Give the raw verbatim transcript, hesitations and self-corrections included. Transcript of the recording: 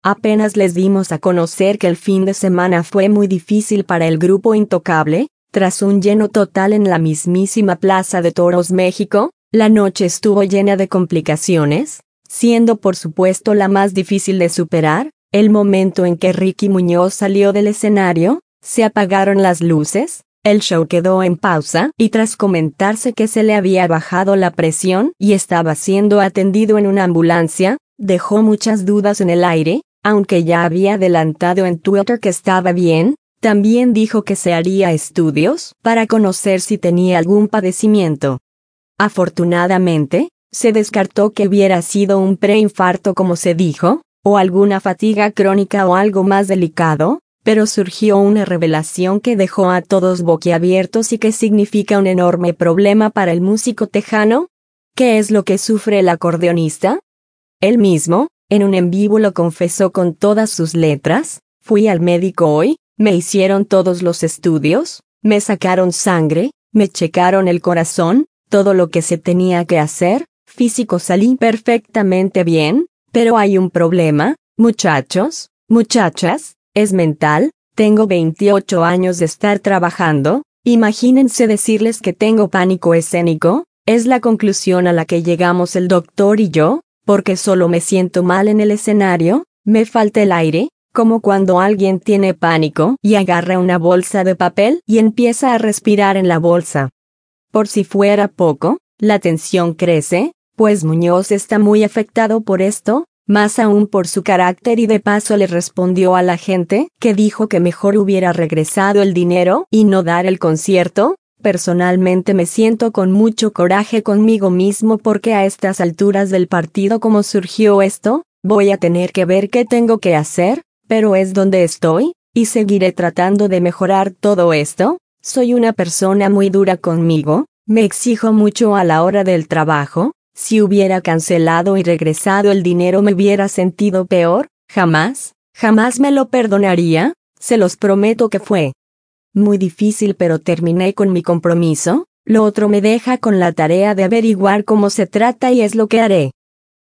Apenas les dimos a conocer que el fin de semana fue muy difícil para el grupo Intocable, tras un lleno total en la mismísima Plaza de Toros México, la noche estuvo llena de complicaciones, siendo por supuesto la más difícil de superar, el momento en que Ricky Muñoz salió del escenario, se apagaron las luces, el show quedó en pausa y tras comentarse que se le había bajado la presión y estaba siendo atendido en una ambulancia, dejó muchas dudas en el aire, aunque ya había adelantado en Twitter que estaba bien, también dijo que se haría estudios para conocer si tenía algún padecimiento. Afortunadamente, se descartó que hubiera sido un preinfarto como se dijo, o alguna fatiga crónica o algo más delicado, pero surgió una revelación que dejó a todos boquiabiertos y que significa un enorme problema para el músico tejano. ¿Qué es lo que sufre el acordeonista? Él mismo, en un en vivo lo confesó con todas sus letras: fui al médico hoy, me hicieron todos los estudios, me sacaron sangre, me checaron el corazón, todo lo que se tenía que hacer, físico salí perfectamente bien, pero hay un problema, muchachos, muchachas, es mental, tengo veintiocho años de estar trabajando, imagínense decirles que tengo pánico escénico, es la conclusión a la que llegamos el doctor y yo, porque solo me siento mal en el escenario, me falta el aire, como cuando alguien tiene pánico y agarra una bolsa de papel y empieza a respirar en la bolsa. Por si fuera poco, la tensión crece, pues Muñoz está muy afectado por esto, más aún por su carácter, y de paso le respondió a la gente que dijo que mejor hubiera regresado el dinero y no dar el concierto. Personalmente me siento con mucho coraje conmigo mismo porque a estas alturas del partido, como surgió esto, voy a tener que ver qué tengo que hacer, pero es donde estoy, y seguiré tratando de mejorar todo esto. Soy una persona muy dura conmigo, me exijo mucho a la hora del trabajo. Si hubiera cancelado y regresado el dinero me hubiera sentido peor, jamás, jamás me lo perdonaría, se los prometo que fue muy difícil, pero terminé con mi compromiso, lo otro me deja con la tarea de averiguar cómo se trata y es lo que haré.